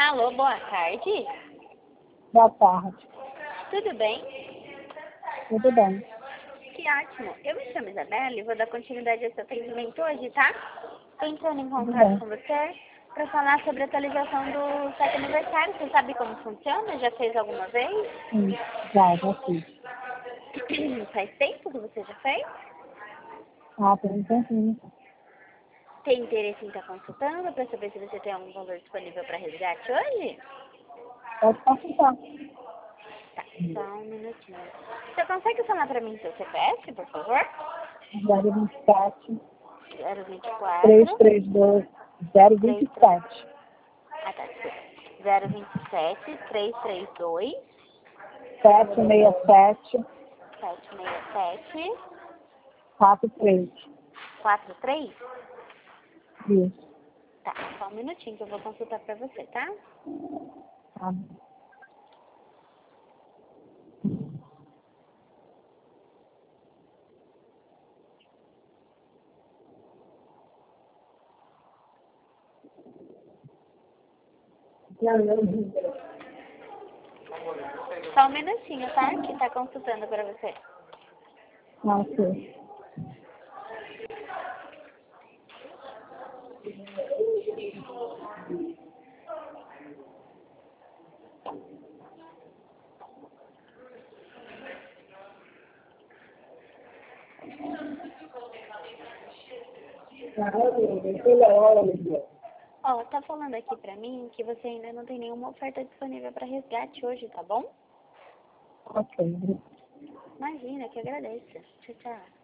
Alô, boa tarde. Boa tarde. Tudo bem? Tudo bem. Que ótimo. Eu me chamo Isabela e vou dar continuidade ao seu atendimento hoje, tá? Tô entrando em Tudo contato bem. com você para falar sobre a atualização do site aniversário. Você sabe como funciona? Já fez alguma vez? Sim, já fiz. Faz tempo que você já fez? Ah, tem um tempinho. Tem interesse em estar consultando para saber se você tem algum valor disponível para resgate hoje? Pode participar. Tá, só um minutinho. Você consegue falar para mim seu CPF, por favor? 027 024 332 33. 027 Ah, tá, desculpa. 027 332 767 767 43. 43. Isso. Tá, só um minutinho que eu vou consultar pra você, tá? Tá. Só um minutinho, tá? Que tá consultando pra você. Ok. Ó, tá falando aqui pra mim que você ainda não tem nenhuma oferta disponível pra resgate hoje, tá bom? Ok. Imagina, que agradeço. Tchau, tchau.